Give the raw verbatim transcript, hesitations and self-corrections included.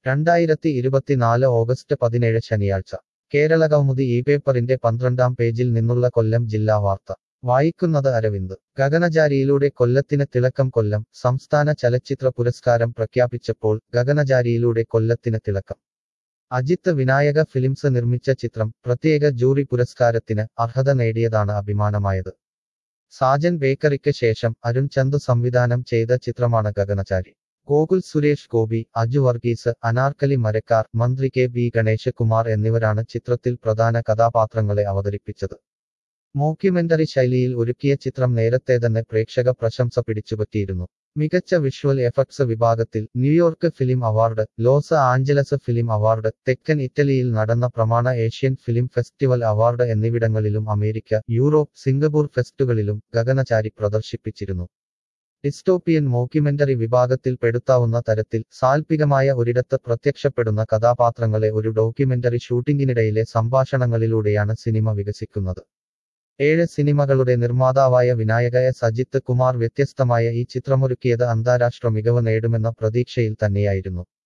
രണ്ടായിരത്തി ഇരുപത്തിനാല് ഓഗസ്റ്റ് പതിനേഴ് ശനിയാഴ്ച കേരളകൗമുദി ഈ പേപ്പറിന്റെ പന്ത്രണ്ടാം പേജിൽ നിന്നുള്ള കൊല്ലം ജില്ലാ വാർത്ത വായിക്കുന്നത് അരവിന്ദ്. ഗഗനചാരിയിലൂടെ കൊല്ലത്തിന് തിളക്കം. കൊല്ലം സംസ്ഥാന ചലച്ചിത്ര പുരസ്കാരം പ്രഖ്യാപിച്ചപ്പോൾ ഗഗനചാരിയിലൂടെ കൊല്ലത്തിന് തിളക്കം. അജിത്ത് വിനായക ഫിലിംസ് നിർമ്മിച്ച ചിത്രം പ്രത്യേക ജൂറി പുരസ്കാരത്തിന് അർഹത നേടിയതാണ് അഭിമാനമായത്. സാജൻ ബേക്കറിക്ക് ശേഷം അരുൺ ചന്തു സംവിധാനം ചെയ്ത ചിത്രമാണ് ഗഗനചാരി. ഗോകുൽ സുരേഷ് ഗോപി, അജു വർഗീസ്, അനാർക്കലി മരക്കാർ, മന്ത്രി കെ ബി ഗണേശ് കുമാർ എന്നിവരാണ് ചിത്രത്തിൽ പ്രധാന കഥാപാത്രങ്ങളെ അവതരിപ്പിച്ചത്. മോക്യുമെന്ററി ശൈലിയിൽ ഒരുക്കിയ ചിത്രം നേരത്തെ തന്നെ പ്രേക്ഷക പ്രശംസ പിടിച്ചുപറ്റിയിരുന്നു. മികച്ച വിഷ്വൽ എഫക്ട്സ് വിഭാഗത്തിൽ New York film award, Los Angeles film award, തെക്കൻ ഇറ്റലിയിൽ നടന്ന പ്രമാണ ഏഷ്യൻ ഫിലിം ഫെസ്റ്റിവൽ അവാർഡ് എന്നിവിടങ്ങളിലും അമേരിക്ക, യൂറോപ്പ്, സിംഗപ്പൂർ ഫെസ്റ്റുകളിലും ഗഗനചാരി പ്രദർശിപ്പിച്ചിരുന്നു. ഡിസ്റ്റോപ്പിയൻ മോക്യുമെന്ററി വിഭാഗത്തിൽ പെടുത്താവുന്ന തരത്തിൽ സാൽപ്പികമായ ഒരിടത്ത് പ്രത്യക്ഷപ്പെടുന്ന കഥാപാത്രങ്ങളെ ഒരു ഡോക്യുമെന്ററി ഷൂട്ടിംഗിനിടയിലെ സംഭാഷണങ്ങളിലൂടെയാണ് സിനിമ വികസിക്കുന്നത്. ഏഴ് സിനിമകളുടെ നിർമ്മാതാവായ വിനായക എസ് അജിത്ത് കുമാർ വ്യത്യസ്തമായ ഈ ചിത്രമൊരുക്കിയത് അന്താരാഷ്ട്ര മികവ് നേടുമെന്ന പ്രതീക്ഷയിൽ തന്നെയായിരുന്നു.